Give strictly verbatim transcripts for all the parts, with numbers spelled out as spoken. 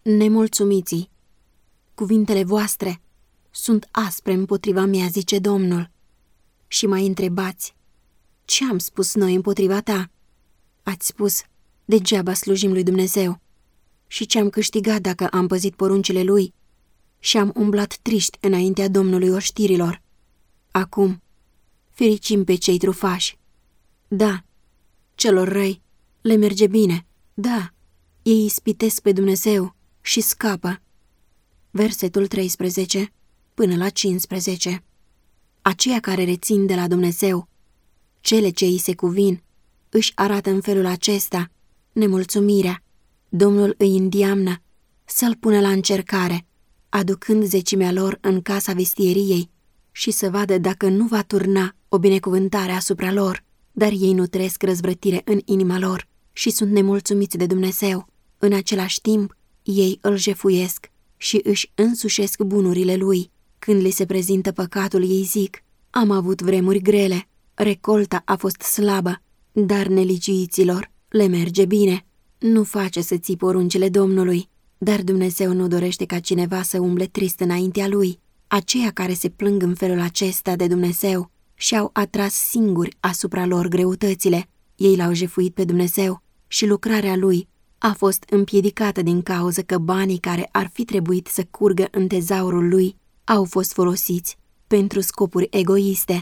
Nemulțumiții, cuvintele voastre sunt aspre împotriva mea, zice Domnul. Și mai întrebați, ce am spus noi împotriva ta? Ați spus, degeaba slujim lui Dumnezeu. Și ce am câștigat dacă am păzit poruncile lui și am umblat triști înaintea Domnului oștirilor? Acum, fericim pe cei trufași. Da, celor răi le merge bine. Da, ei ispitesc pe Dumnezeu și scapă. Versetul treisprezece până la cincisprezece. Aceia care rețin de la Dumnezeu cele ce îi se cuvin își arată în felul acesta nemulțumirea. Domnul îi îndeamnă să-l pună la încercare, aducând zecimea lor în casa vestieriei și să vadă dacă nu va turna o binecuvântare asupra lor, dar ei nu trăiesc răzvrătire în inima lor și sunt nemulțumiți de Dumnezeu. În același timp, ei îl jefuiesc și își însușesc bunurile lui. Când li se prezintă păcatul, ei zic, am avut vremuri grele, recolta a fost slabă, dar nelegiuiților le merge bine. Nu face să ții poruncile Domnului, dar Dumnezeu nu dorește ca cineva să umble trist înaintea lui. Aceia care se plâng în felul acesta de Dumnezeu și-au atras singuri asupra lor greutățile. Ei l-au jefuit pe Dumnezeu și lucrarea lui a fost împiedicată din cauză că banii care ar fi trebuit să curgă în tezaurul lui au fost folosiți pentru scopuri egoiste.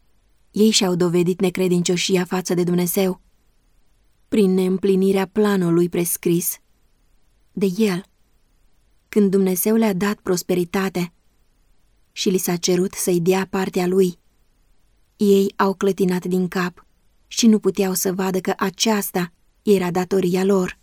Ei și-au dovedit necredincioșia față de Dumnezeu prin neîmplinirea planului prescris de el. Când Dumnezeu le-a dat prosperitate și li s-a cerut să-i dea partea lui, ei au clătinat din cap și nu puteau să vadă că aceasta era datoria lor.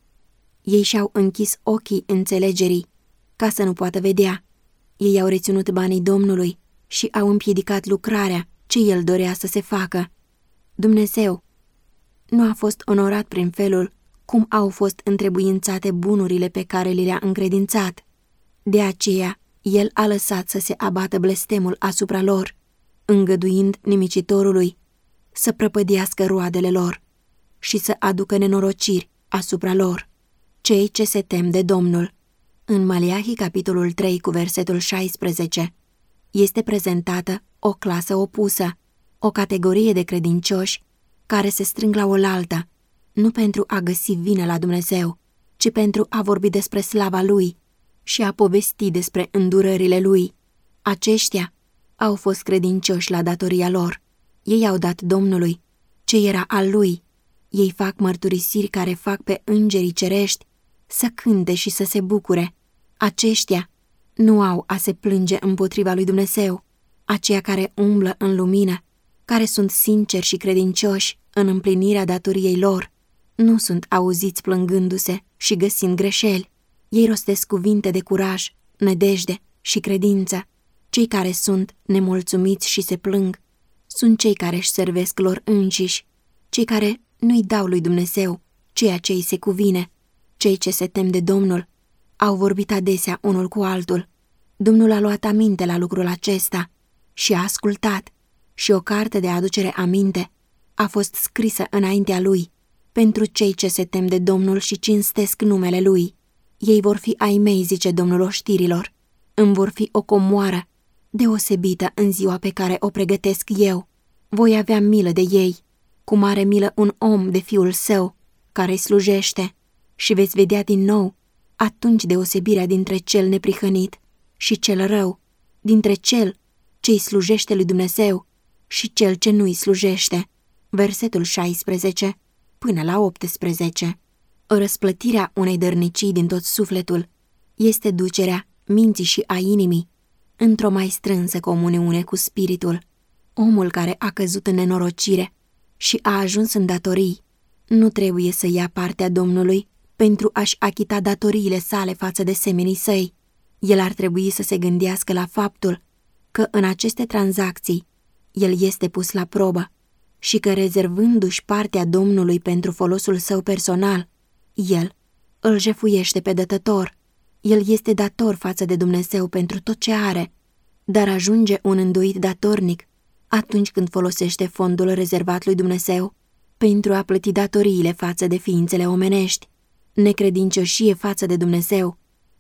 Ei și-au închis ochii înțelegerii ca să nu poată vedea. Ei au reținut banii Domnului și au împiedicat lucrarea ce el dorea să se facă. Dumnezeu nu a fost onorat prin felul cum au fost întrebuințate bunurile pe care li le-a încredințat. De aceea, el a lăsat să se abată blestemul asupra lor, îngăduind nimicitorului să prăpădească roadele lor și să aducă nenorociri asupra lor. Cei ce se tem de Domnul. În Maleahi, capitolul trei, cu versetul șaisprezece, este prezentată o clasă opusă, o categorie de credincioși care se strâng la oaltă, nu pentru a găsi vină la Dumnezeu, ci pentru a vorbi despre slava Lui și a povesti despre îndurările Lui. Aceștia au fost credincioși la datoria lor. Ei au dat Domnului ce era al Lui. Ei fac mărturisiri care fac pe îngerii cerești să cânte și să se bucure. Aceștia nu au a se plânge împotriva lui Dumnezeu. Aceia care umblă în lumină, care sunt sinceri și credincioși în împlinirea datoriei lor, nu sunt auziți plângându-se și găsind greșeli. Ei rostesc cuvinte de curaj, nădejde și credință. Cei care sunt nemulțumiți și se plâng sunt cei care își servesc lor înșiși, cei care nu-i dau lui Dumnezeu ceea ce îi se cuvine. Cei ce se tem de Domnul au vorbit adesea unul cu altul. Domnul a luat aminte la lucrul acesta și a ascultat, și o carte de aducere aminte a fost scrisă înaintea lui pentru cei ce se tem de Domnul și cinstesc numele lui. Ei vor fi ai mei, zice Domnul oștirilor, îmi vor fi o comoară deosebită în ziua pe care o pregătesc eu. Voi avea milă de ei, cum are milă un om de fiul său care îi slujește, și veți vedea din nou atunci deosebirea dintre cel neprihănit și cel rău, dintre cel ce îi slujește lui Dumnezeu și cel ce nu îi slujește. Versetul șaisprezece până la optsprezece. Răsplătirea unei dărnicii din tot sufletul este ducerea minții și a inimii într-o mai strânsă comuniune cu spiritul. Omul care a căzut în nenorocire și a ajuns în datorii nu trebuie să ia partea Domnului pentru a-și achita datoriile sale față de semenii săi. El ar trebui să se gândească la faptul că în aceste tranzacții el este pus la probă și că, rezervându-și partea Domnului pentru folosul său personal, el îl jefuiește pe dătător. El este dator față de Dumnezeu pentru tot ce are, dar ajunge un îndoit datornic atunci când folosește fondul rezervat lui Dumnezeu pentru a plăti datoriile față de ființele omenești. Necredincioșie față de Dumnezeu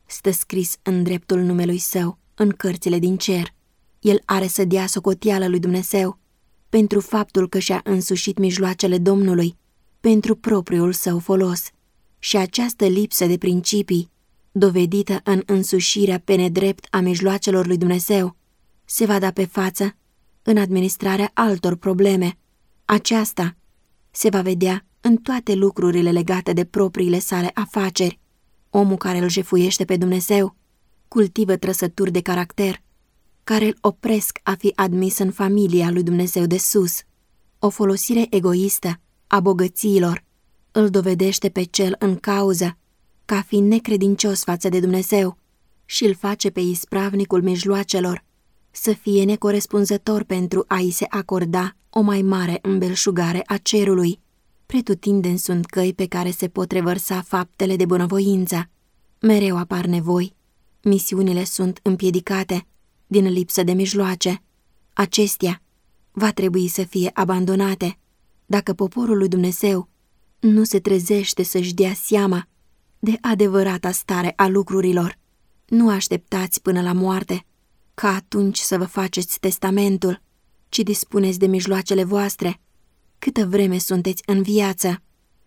Stă scris în dreptul numelui Său, în cărțile din cer. El are să dea socoteală lui Dumnezeu pentru faptul că și-a însușit mijloacele Domnului pentru propriul Său folos. Și această lipsă de principii, dovedită în însușirea pe nedrept a mijloacelor lui Dumnezeu, se va da pe față în administrarea altor probleme. Aceasta se va vedea în toate lucrurile legate de propriile sale afaceri. Omul care îl jefuiește pe Dumnezeu cultivă trăsături de caracter care îl opresc a fi admis în familia lui Dumnezeu de sus. O folosire egoistă a bogățiilor îl dovedește pe cel în cauză ca fiind necredincios față de Dumnezeu și îl face pe ispravnicul mijloacelor să fie necorespunzător pentru a-i se acorda o mai mare îmbelșugare a cerului. Pretutindeni sunt căi pe care se pot revărsa faptele de bunăvoință. Mereu apar nevoi. Misiunile sunt împiedicate din lipsă de mijloace. Acestea va trebui să fie abandonate dacă poporul lui Dumnezeu nu se trezește să-și dea seama de adevărata stare a lucrurilor. Nu așteptați până la moarte ca atunci să vă faceți testamentul, ci dispuneți de mijloacele voastre câtă vreme sunteți în viață.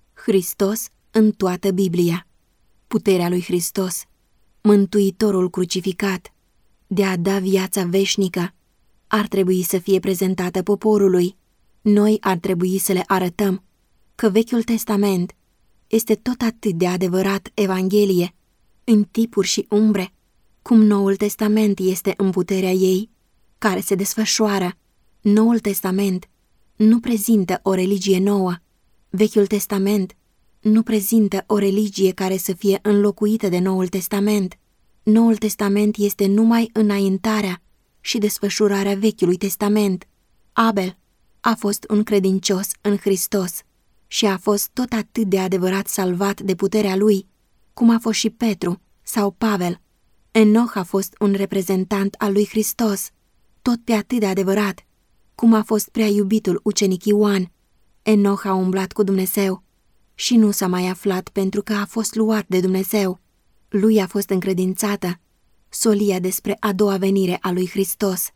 Hristos în toată Biblia. Puterea lui Hristos, Mântuitorul crucificat, de a da viața veșnică, ar trebui să fie prezentată poporului. Noi ar trebui să le arătăm că Vechiul Testament este tot atât de adevărat Evanghelie, în tipuri și umbre, cum Noul Testament este în puterea ei, care se desfășoară. Noul Testament nu prezintă o religie nouă. Vechiul Testament nu prezintă o religie care să fie înlocuită de Noul Testament. Noul Testament este numai înaintarea și desfășurarea Vechiului Testament. Abel a fost un credincios în Hristos și a fost tot atât de adevărat salvat de puterea lui, cum a fost și Petru sau Pavel. Enoch a fost un reprezentant al lui Hristos, tot pe atât de adevărat, cum a fost prea iubitul ucenic Ioan. Enoch a umblat cu Dumnezeu și nu s-a mai aflat pentru că a fost luat de Dumnezeu. Lui a fost încredințată solia despre a doua venire a lui Hristos.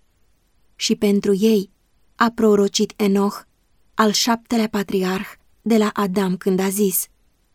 Și pentru ei a prorocit Enoch, al șaptelea patriarh de la Adam, când a zis: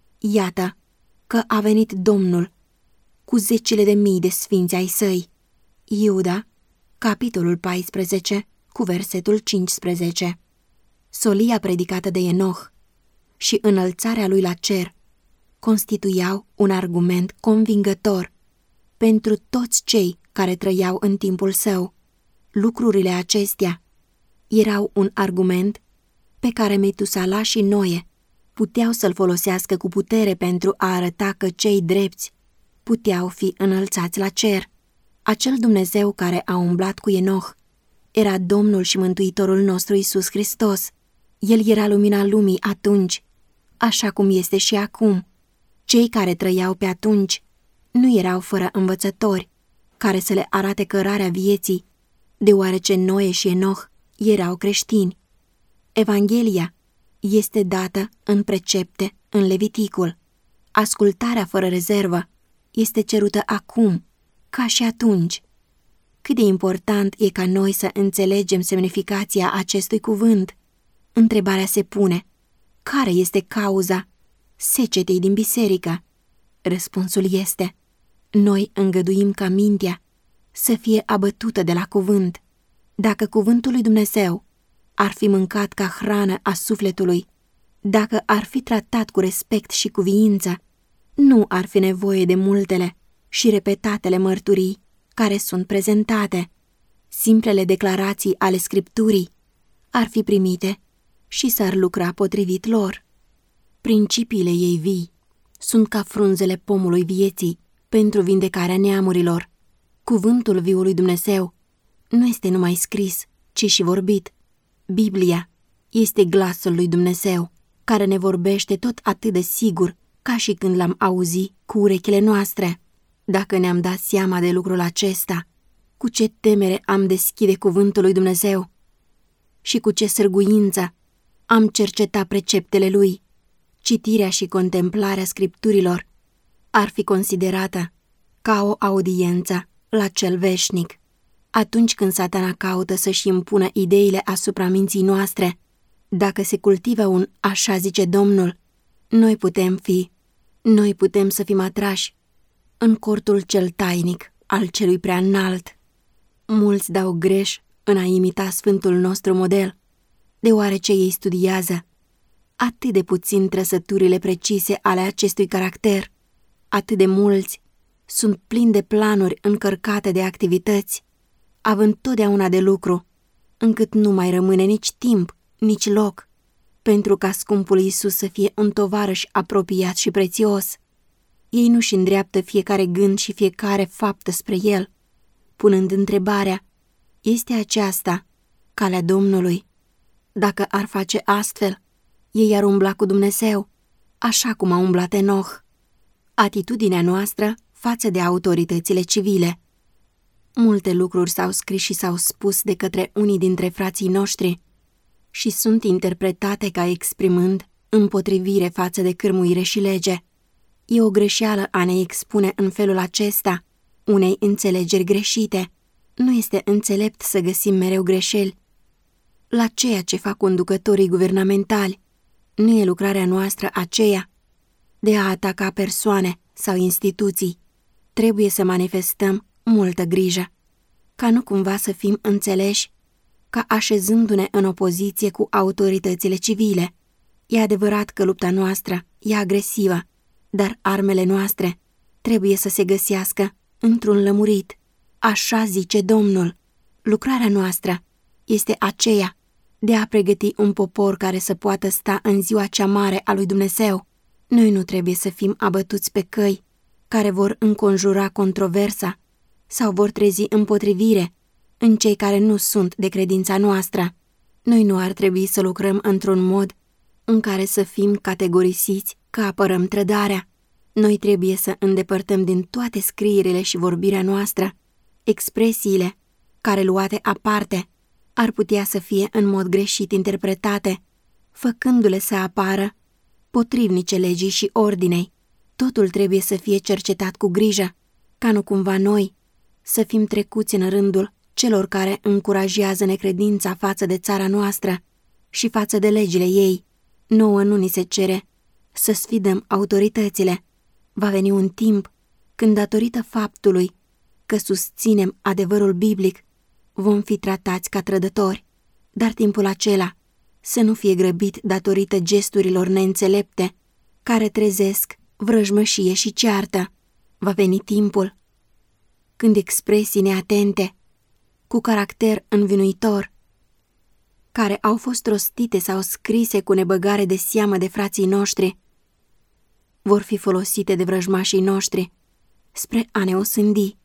iată că a venit Domnul cu zecile de mii de sfinți ai săi. Iuda, capitolul paisprezece, cu versetul cincisprezece. Solia predicată de Enoch și înălțarea lui la cer constituiau un argument convingător pentru toți cei care trăiau în timpul său. Lucrurile acestea erau un argument pe care Metusala și Noe puteau să-l folosească cu putere pentru a arăta că cei drepți puteau fi înălțați la cer. Acel Dumnezeu care a umblat cu Enoch era Domnul și Mântuitorul nostru Iisus Hristos. El era lumina lumii atunci, așa cum este și acum. Cei care trăiau pe atunci nu erau fără învățători care să le arate cărarea vieții, deoarece Noe și Enoch erau creștini. Evanghelia este dată în precepte în Leviticul. Ascultarea fără rezervă este cerută acum, ca și atunci. Cât de important e ca noi să înțelegem semnificația acestui cuvânt. Întrebarea se pune: care este cauza secetei din biserică? Răspunsul este: noi îngăduim ca mintea să fie abătută de la cuvânt. Dacă cuvântul lui Dumnezeu ar fi mâncat ca hrană a sufletului, dacă ar fi tratat cu respect și cuviință, nu ar fi nevoie de multele și repetatele mărturii care sunt prezentate. Simplele declarații ale Scripturii ar fi primite și s-ar lucra potrivit lor. Principiile ei vii sunt ca frunzele pomului vieții pentru vindecarea neamurilor. Cuvântul viului Dumnezeu nu este numai scris, ci și vorbit. Biblia este glasul lui Dumnezeu, care ne vorbește tot atât de sigur ca și când l-am auzit cu urechile noastre. Dacă ne-am dat seama de lucrul acesta, cu ce temere am deschide cuvântul lui Dumnezeu și cu ce sârguință am cercetat preceptele lui. Citirea și contemplarea Scripturilor ar fi considerată ca o audiență la cel veșnic. Atunci când Satana caută să-și impună ideile asupra minții noastre, dacă se cultivă un așa zice Domnul, noi putem fi, noi putem să fim atrași în cortul cel tainic al celui prea înalt. Mulți dau greș în a imita sfântul nostru model, deoarece ei studiază atât de puțin trăsăturile precise ale acestui caracter, atât de mulți sunt plini de planuri încărcate de activități, având totdeauna de lucru, încât nu mai rămâne nici timp, nici loc, pentru ca scumpul Iisus să fie un tovarăș apropiat și prețios. Ei nu-și îndreaptă fiecare gând și fiecare faptă spre El, punând întrebarea, este aceasta calea Domnului? Dacă ar face astfel, ei ar umbla cu Dumnezeu, așa cum a umblat Enoch. Atitudinea noastră față de autoritățile civile. Multe lucruri s-au scris și s-au spus de către unii dintre frații noștri și sunt interpretate ca exprimând împotrivire față de cârmuire și lege. E o greșeală a ne expune în felul acesta unei înțelegeri greșite. Nu este înțelept să găsim mereu greșeli la ceea ce fac conducătorii guvernamentali. Nu e lucrarea noastră aceea de a ataca persoane sau instituții. Trebuie să manifestăm multă grijă, ca nu cumva să fim înțeleși ca așezându-ne în opoziție cu autoritățile civile. E adevărat că lupta noastră e agresivă, dar armele noastre trebuie să se găsească într-un lămurit. Așa zice Domnul. Lucrarea noastră este aceea de a pregăti un popor care să poată sta în ziua cea mare a lui Dumnezeu. Noi nu trebuie să fim abătuți pe căi care vor înconjura controversa sau vor trezi împotrivire în cei care nu sunt de credința noastră. Noi nu ar trebui să lucrăm într-un mod în care să fim categorisiți că apărăm trădarea. Noi trebuie să îndepărtăm din toate scrierile și vorbirea noastră expresiile care, luate aparte, ar putea să fie în mod greșit interpretate, făcându-le să apară potrivnice legii și ordinei. Totul trebuie să fie cercetat cu grijă, ca nu cumva noi să fim trecuți în rândul celor care încurajează necredința față de țara noastră și față de legile ei. Nouă nu ni se cere să sfidăm autoritățile. Va veni un timp când, datorită faptului că susținem adevărul biblic, vom fi tratați ca trădători, dar timpul acela să nu fie grăbit datorită gesturilor neînțelepte care trezesc vrăjmășie și ceartă. Va veni timpul când expresii neatente, cu caracter învinuitor, care au fost rostite sau scrise cu nebăgare de seamă de frații noștri, vor fi folosite de vrăjmașii noștri spre a ne osândi.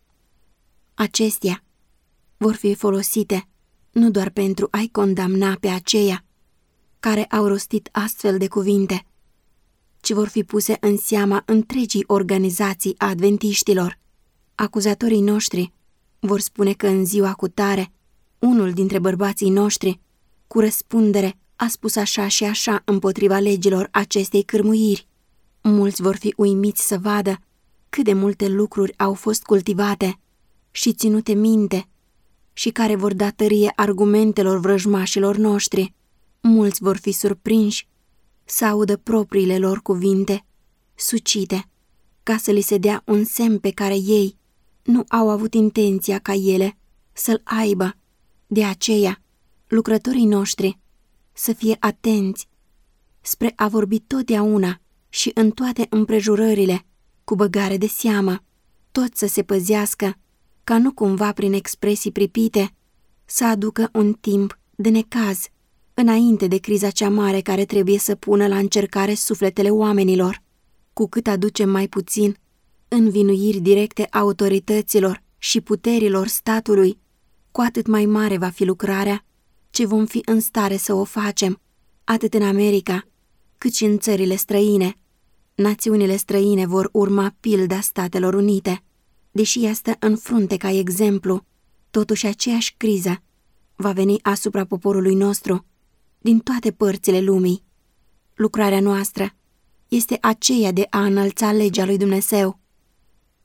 Acestea vor fi folosite nu doar pentru a-i condamna pe aceia care au rostit astfel de cuvinte, ci vor fi puse în seama întregii organizații a adventiștilor. Acuzatorii noștri vor spune că în ziua cutare, unul dintre bărbații noștri, cu răspundere, a spus așa și așa împotriva legilor acestei cârmuiri. Mulți vor fi uimiți să vadă cât de multe lucruri au fost cultivate și ținute minte și care vor da tărie argumentelor vrăjmașilor noștri. Mulți vor fi surprinși să audă propriile lor cuvinte sucite, ca să li se dea un semn pe care ei nu au avut intenția ca ele să-l aibă. De aceea, lucrătorii noștri să fie atenți spre a vorbi totdeauna și în toate împrejurările cu băgare de seamă, toți să se păzească ca nu cumva prin expresii pripite să aducă un timp de necaz înainte de criza cea mare care trebuie să pună la încercare sufletele oamenilor. Cu cât aducem mai puțin învinuiri directe autorităților și puterilor statului, cu atât mai mare va fi lucrarea ce vom fi în stare să o facem, atât în America, cât și în țările străine. Națiunile străine vor urma pilda Statelor Unite. Deși ea stă în frunte ca exemplu, totuși aceeași criză va veni asupra poporului nostru din toate părțile lumii. Lucrarea noastră este aceea de a înălța legea lui Dumnezeu.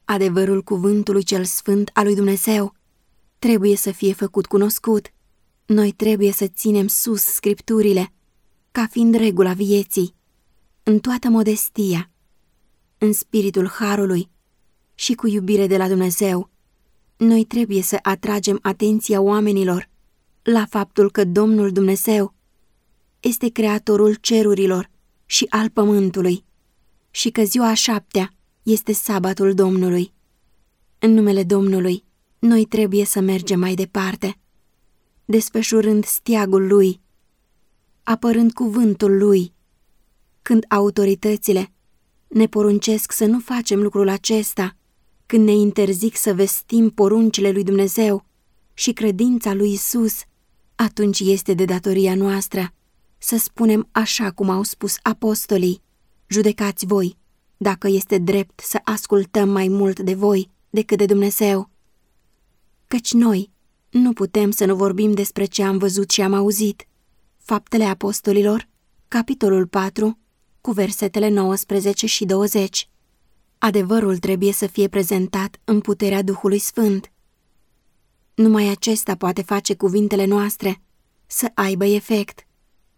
Adevărul cuvântului cel sfânt al lui Dumnezeu trebuie să fie făcut cunoscut. Noi trebuie să ținem sus Scripturile, ca fiind regula vieții, în toată modestia, în spiritul harului și cu iubire de la Dumnezeu. Noi trebuie să atragem atenția oamenilor la faptul că Domnul Dumnezeu este creatorul cerurilor și al pământului și că ziua a șaptea este sabatul Domnului. În numele Domnului, noi trebuie să mergem mai departe, desfășurând steagul Lui, apărând cuvântul Lui. Când autoritățile ne poruncesc să nu facem lucrul acesta, când ne interzic să vestim poruncile lui Dumnezeu și credința lui Isus, atunci este de datoria noastră să spunem așa cum au spus apostolii: judecați voi dacă este drept să ascultăm mai mult de voi decât de Dumnezeu. Căci noi nu putem să nu vorbim despre ce am văzut și am auzit. Faptele Apostolilor, capitolul patru, cu versetele nouăsprezece și douăzeci. Adevărul trebuie să fie prezentat în puterea Duhului Sfânt. Numai acesta poate face cuvintele noastre să aibă efect.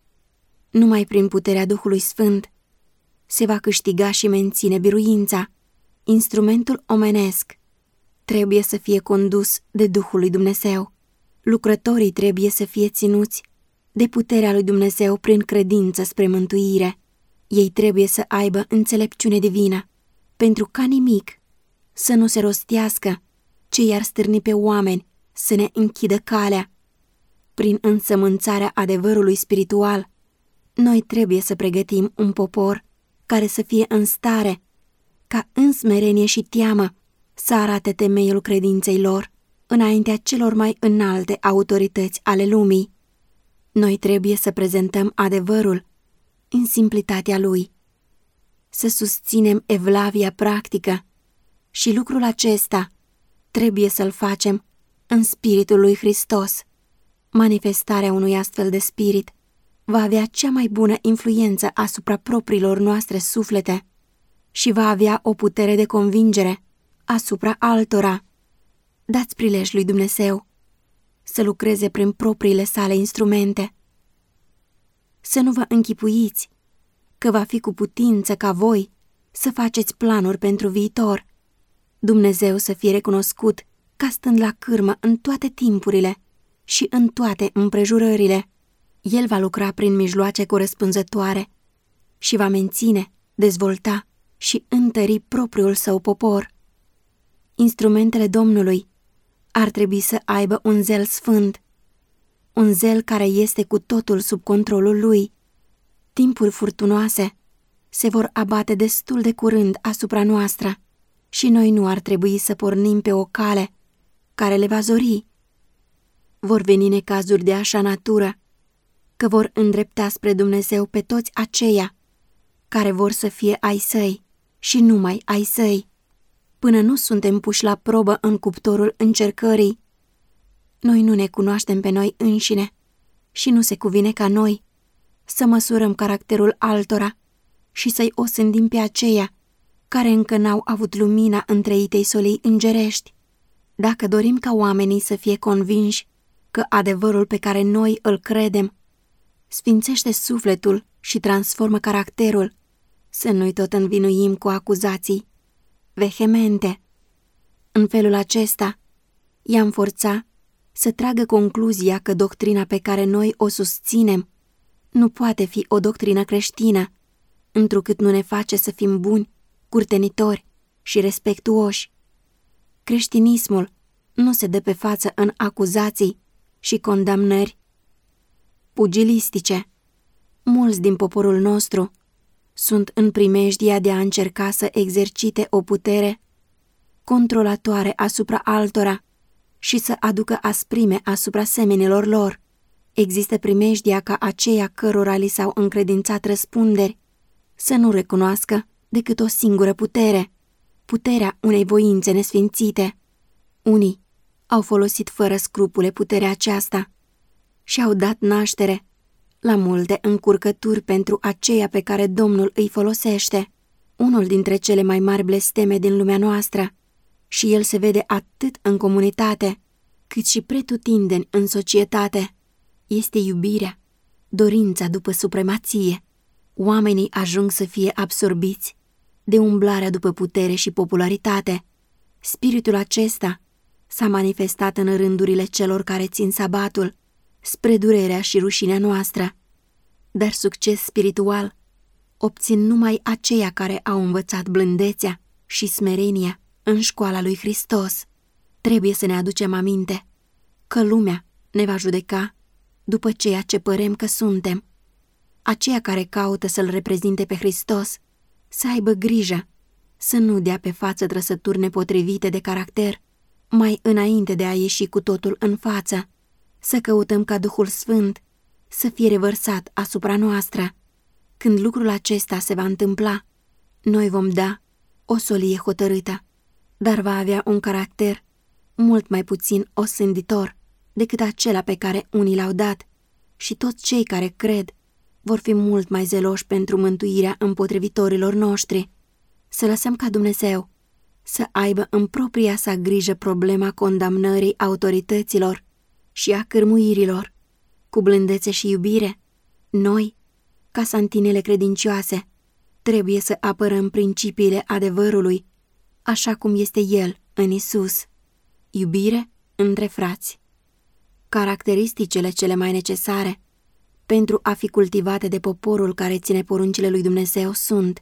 Numai prin puterea Duhului Sfânt se va câștiga și menține biruința. Instrumentul omenesc trebuie să fie condus de Duhul lui Dumnezeu. Lucrătorii trebuie să fie ținuți de puterea lui Dumnezeu prin credință spre mântuire. Ei trebuie să aibă înțelepciune divină, pentru ca nimic să nu se rostească ce i-ar stârni pe oameni să ne închidă calea. Prin însămânțarea adevărului spiritual, noi trebuie să pregătim un popor care să fie în stare ca în smerenie și teamă să arate temeiul credinței lor înaintea celor mai înalte autorități ale lumii. Noi trebuie să prezentăm adevărul în simplitatea lui, să susținem evlavia practică și lucrul acesta trebuie să-l facem în spiritul lui Hristos. Manifestarea unui astfel de spirit va avea cea mai bună influență asupra propriilor noastre suflete și va avea o putere de convingere asupra altora. Dați prilej lui Dumnezeu să lucreze prin propriile sale instrumente. Să nu vă închipuiți că va fi cu putință ca voi să faceți planuri pentru viitor. Dumnezeu să fie recunoscut ca stând la cârmă în toate timpurile și în toate împrejurările. El va lucra prin mijloace corespunzătoare și va menține, dezvolta și întări propriul său popor. Instrumentele Domnului ar trebui să aibă un zel sfânt, un zel care este cu totul sub controlul lui. Timpuri furtunoase se vor abate destul de curând asupra noastră și noi nu ar trebui să pornim pe o cale care le va zori. Vor veni necazuri de așa natură că vor îndrepta spre Dumnezeu pe toți aceia care vor să fie ai săi și numai ai săi. Până nu suntem puși la probă în cuptorul încercării, noi nu ne cunoaștem pe noi înșine și nu se cuvine ca noi să măsurăm caracterul altora și să-i osândim pe aceia care încă n-au avut lumina întreitei solii îngerești. Dacă dorim ca oamenii să fie convinși că adevărul pe care noi îl credem sfințește sufletul și transformă caracterul, să nu-i tot învinuim cu acuzații vehemente. În felul acesta, i-am forța să tragă concluzia că doctrina pe care noi o susținem nu poate fi o doctrină creștină, întrucât nu ne face să fim buni, curtenitori și respectuoși. Creștinismul nu se dă pe față în acuzații și condamnări pugilistice. Mulți din poporul nostru sunt în primejdia de a încerca să exercite o putere controlatoare asupra altora și să aducă asprime asupra semenilor lor. Există primejdia ca aceia cărora li s-au încredințat răspunderi să nu recunoască decât o singură putere, puterea unei voințe nesfințite. Unii au folosit fără scrupule puterea aceasta și au dat naștere la multe încurcături pentru aceea pe care Domnul îi folosește. Unul dintre cele mai mari blesteme din lumea noastră și el se vede atât în comunitate, cât și pretutindeni în societate. Este iubirea, dorința după supremație. Oamenii ajung să fie absorbiți de umblarea după putere și popularitate. Spiritul acesta s-a manifestat în rândurile celor care țin sabatul, spre durerea și rușinea noastră. Dar succes spiritual obțin numai aceia care au învățat blândețea și smerenia în școala lui Hristos. Trebuie să ne aducem aminte că lumea ne va judeca după ceea ce părem că suntem. Aceia care caută să-L reprezinte pe Hristos să aibă grijă să nu dea pe față trăsături nepotrivite de caracter, mai înainte de a ieși cu totul în față, să căutăm ca Duhul Sfânt să fie revărsat asupra noastră. Când lucrul acesta se va întâmpla, noi vom da o solie hotărâtă, dar va avea un caracter mult mai puțin osânditor decât acela pe care unii l-au dat, și toți cei care cred vor fi mult mai zeloși pentru mântuirea împotrivitorilor noștri. Să lăsăm ca Dumnezeu să aibă în propria sa grijă problema condamnării autorităților și a cârmuirilor. Cu blândețe și iubire, noi, ca santinele credincioase, trebuie să apărăm principiile adevărului, așa cum este El în Isus. Iubire între frați. Caracteristicile cele mai necesare pentru a fi cultivate de poporul care ține poruncile lui Dumnezeu sunt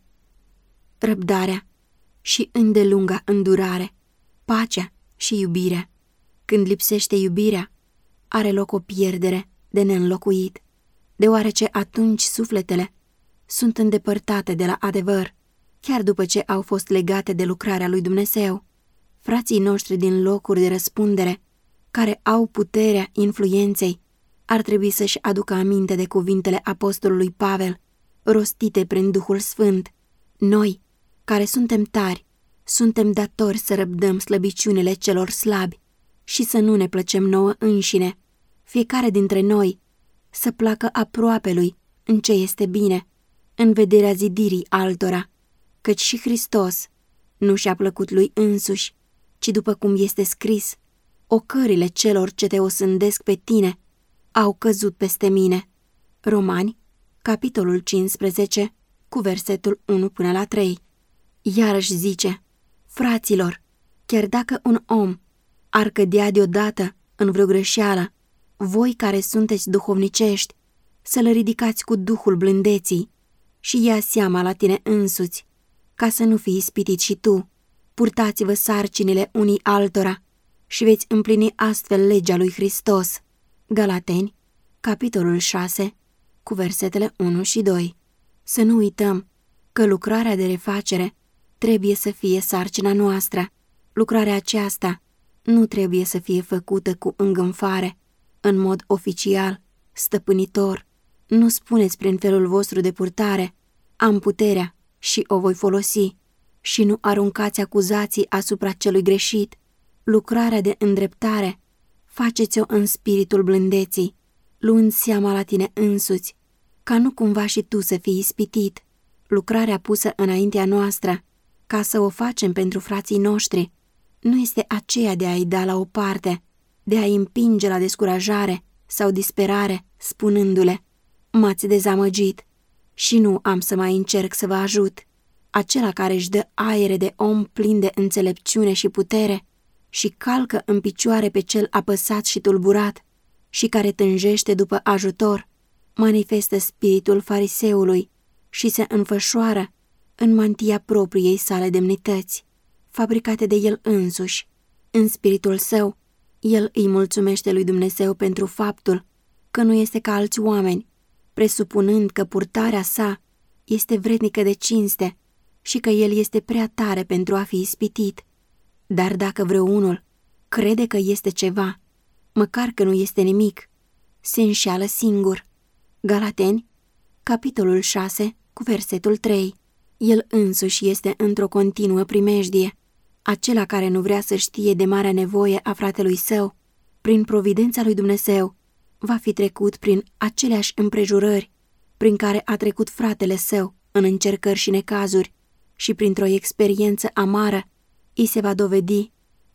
răbdarea și îndelunga îndurare, pacea și iubirea. Când lipsește iubirea, are loc o pierdere de neînlocuit, deoarece atunci sufletele sunt îndepărtate de la adevăr, chiar după ce au fost legate de lucrarea lui Dumnezeu. Frații noștri din locuri de răspundere, care au puterea influenței, ar trebui să-și aducă aminte de cuvintele apostolului Pavel, rostite prin Duhul Sfânt. Noi, care suntem tari, suntem datori să răbdăm slăbiciunile celor slabi și să nu ne plăcem nouă înșine. Fiecare dintre noi să placă aproapelui în ce este bine, în vederea zidirii altora, căci și Hristos nu și-a plăcut lui însuși, ci după cum este scris, ocările celor ce te osândesc pe tine au căzut peste mine. Romani, capitolul cincisprezece, cu versetul unu până la trei. Iarăși zice, fraților, chiar dacă un om ar cădea deodată în vreo greșeală, voi care sunteți duhovnicești, să-l ridicați cu Duhul blândeții și ia seama la tine însuți, ca să nu fii ispitit și tu. Purtați-vă sarcinile unii altora și veți împlini astfel legea lui Hristos. Galateni, capitolul șase, cu versetele unu și doi. Să nu uităm că lucrarea de refacere trebuie să fie sarcina noastră. Lucrarea aceasta nu trebuie să fie făcută cu îngânfare, în mod oficial, stăpânitor. Nu spuneți prin felul vostru de purtare, am puterea și o voi folosi, și nu aruncați acuzații asupra celui greșit. Lucrarea de îndreptare faceți-o în spiritul blândeții, luând seama la tine însuți, ca nu cumva și tu să fii ispitit. Lucrarea pusă înaintea noastră, ca să o facem pentru frații noștri, nu este aceea de a-i da la o parte, de a-i împinge la descurajare sau disperare, spunându-le, m-ați dezamăgit și nu am să mai încerc să vă ajut. Acela care își dă aere de om plin de înțelepciune și putere și calcă în picioare pe cel apăsat și tulburat și care tânjește după ajutor, manifestă spiritul fariseului și se înfășoară în mantia propriei sale demnități, fabricate de el însuși. În spiritul său, el îi mulțumește lui Dumnezeu pentru faptul că nu este ca alți oameni, presupunând că purtarea sa este vrednică de cinste și că el este prea tare pentru a fi ispitit. Dar dacă vreunul crede că este ceva, măcar că nu este nimic, se înșeală singur. Galateni, capitolul șase, cu versetul trei. El însuși este într-o continuă primejdie. Acela care nu vrea să știe de marea nevoie a fratelui său, prin providența lui Dumnezeu, va fi trecut prin aceleași împrejurări prin care a trecut fratele său în încercări și necazuri, și printr-o experiență amară îi se va dovedi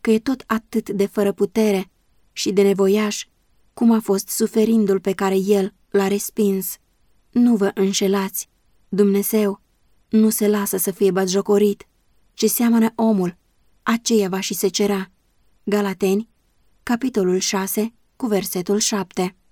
că e tot atât de fără putere și de nevoiaș cum a fost suferindul pe care el l-a respins. Nu vă înșelați, Dumnezeu nu se lasă să fie batjocorit. Ce seamănă omul, aceea va și secera. Galateni, capitolul șase, cu versetul șapte.